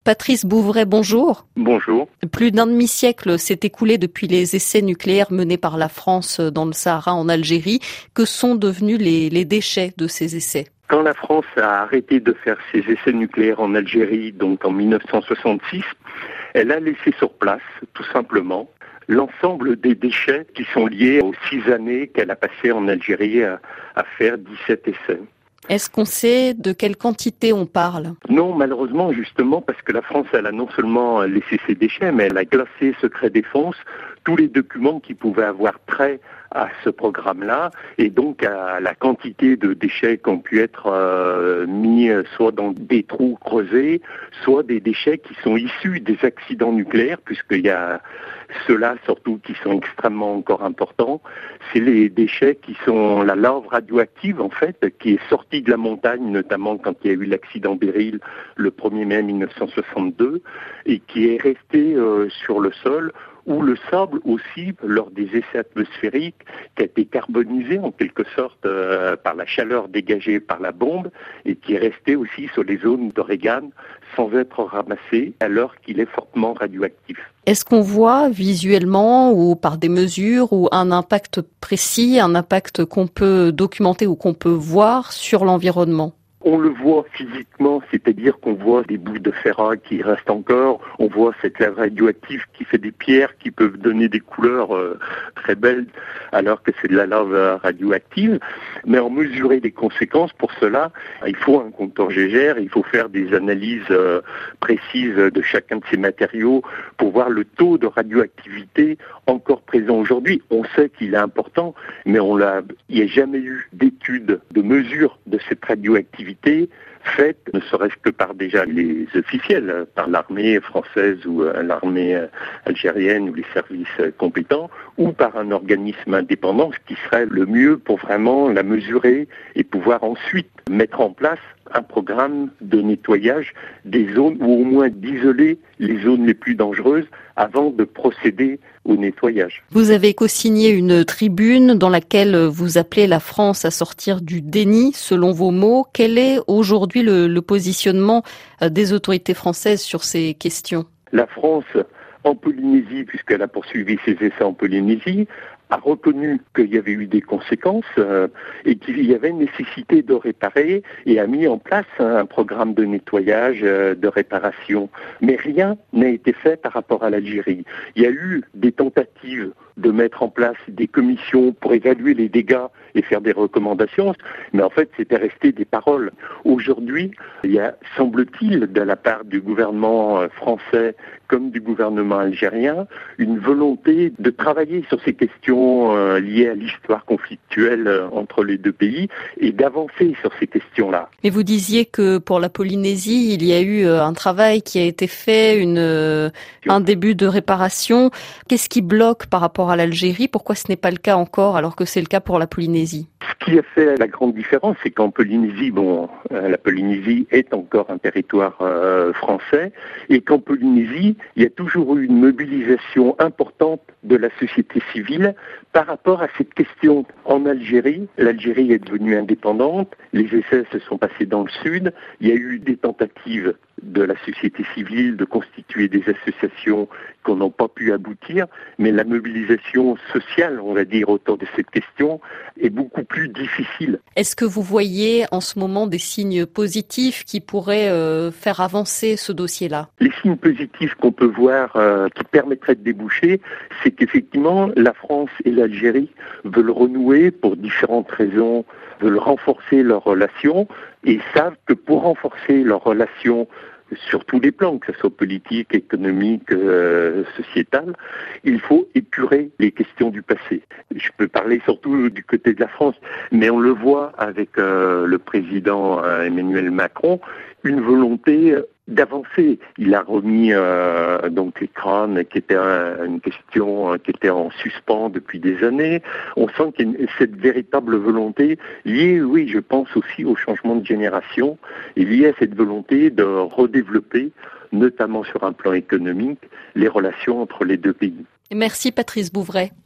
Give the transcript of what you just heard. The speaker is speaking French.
Patrice Bouvret, bonjour. Bonjour. Plus d'un demi-siècle s'est écoulé depuis les essais nucléaires menés par la France dans le Sahara en Algérie. Que sont devenus les déchets de ces essais ? Quand la France a arrêté de faire ses essais nucléaires en Algérie, donc en 1966, elle a laissé sur place, tout simplement, l'ensemble des déchets qui sont liés aux 6 années qu'elle a passées en Algérie à faire 17 essais. Est-ce qu'on sait de quelle quantité on parle ? Non, malheureusement, justement, parce que la France, elle a non seulement laissé ses déchets, mais elle a glacé secret défense tous les documents qui pouvaient avoir trait à ce programme-là, et donc à la quantité de déchets qui ont pu être mis soit dans des trous creusés, soit des déchets qui sont issus des accidents nucléaires, puisqu'il y a ceux-là surtout qui sont extrêmement encore importants. C'est les déchets qui sont la lave radioactive, en fait, qui est sortie de la montagne, notamment quand il y a eu l'accident Beryl le 1er mai 1962, et qui est resté sur le sol, ou le sable aussi, lors des essais atmosphériques, qui a été carbonisé en quelque sorte par la chaleur dégagée par la bombe et qui est resté aussi sur les zones de Reagan sans être ramassé alors qu'il est fortement radioactif. Est-ce qu'on voit visuellement ou par des mesures ou un impact précis, un impact qu'on peut documenter ou qu'on peut voir sur l'environnement ? On le voit physiquement, c'est-à-dire qu'on voit des bouts de ferraille qui restent encore, on voit cette lave radioactive qui fait des pierres qui peuvent donner des couleurs très belles alors que c'est de la lave radioactive. Mais en mesurer les conséquences, pour cela, il faut un compteur Geiger, il faut faire des analyses précises de chacun de ces matériaux pour voir le taux de radioactivité encore présent aujourd'hui. On sait qu'il est important, mais il n'y a jamais eu d'études, de mesure de cette radioactivité faite, ne serait-ce que par déjà les officiels, par l'armée française ou l'armée algérienne ou les services compétents, ou par un organisme indépendant, ce qui serait le mieux pour vraiment la mesurer et pouvoir ensuite mettre en place un programme de nettoyage des zones, ou au moins d'isoler les zones les plus dangereuses avant de procéder au nettoyage. Vous avez co-signé une tribune dans laquelle vous appelez la France à sortir du déni, selon vos mots. Quel est aujourd'hui le positionnement des autorités françaises sur ces questions ? La France, en Polynésie, puisqu'elle a poursuivi ses essais en Polynésie, a reconnu qu'il y avait eu des conséquences et qu'il y avait nécessité de réparer et a mis en place un programme de nettoyage, de réparation. Mais rien n'a été fait par rapport à l'Algérie. Il y a eu des tentatives de mettre en place des commissions pour évaluer les dégâts et faire des recommandations, mais en fait c'était resté des paroles. Aujourd'hui, il y a, semble-t-il, de la part du gouvernement français comme du gouvernement algérien, une volonté de travailler sur ces questions liées à l'histoire conflictuelle entre les deux pays et d'avancer sur ces questions-là. Mais vous disiez que pour la Polynésie, il y a eu un travail qui a été fait, un début de réparation. Qu'est-ce qui bloque par rapport à l'Algérie ? Pourquoi ce n'est pas le cas encore alors que c'est le cas pour la Polynésie ? Ce qui a fait la grande différence, c'est qu'en Polynésie, la Polynésie est encore un territoire français, et qu'en Polynésie, il y a toujours eu une mobilisation importante de la société civile par rapport à cette question. En Algérie, l'Algérie est devenue indépendante, les essais se sont passés dans le sud, il y a eu des tentatives de la société civile de constituer des associations qui n'ont pas pu aboutir, mais la mobilisation sociale, on va dire, autour de cette question est beaucoup plus difficile. Est-ce que vous voyez en ce moment des signes positifs qui pourraient faire avancer ce dossier-là ? Les signes positifs qu'on peut voir qui permettraient de déboucher, c'est qu'effectivement la France et l'Algérie veulent renouer pour différentes raisons, veulent renforcer leurs relations et savent que pour renforcer leurs relations sur tous les plans, que ce soit politique, économique, sociétal, il faut épurer les questions du passé. Je peux parler surtout du côté de la France, mais on le voit avec le président Emmanuel Macron, une volonté d'avancer. Il a remis donc les crânes, qui était une question qui était en suspens depuis des années. On sent qu'il y a cette véritable volonté liée, oui, je pense aussi au changement de génération, et liée à cette volonté de redévelopper, notamment sur un plan économique, les relations entre les deux pays. Merci Patrice Bouvret.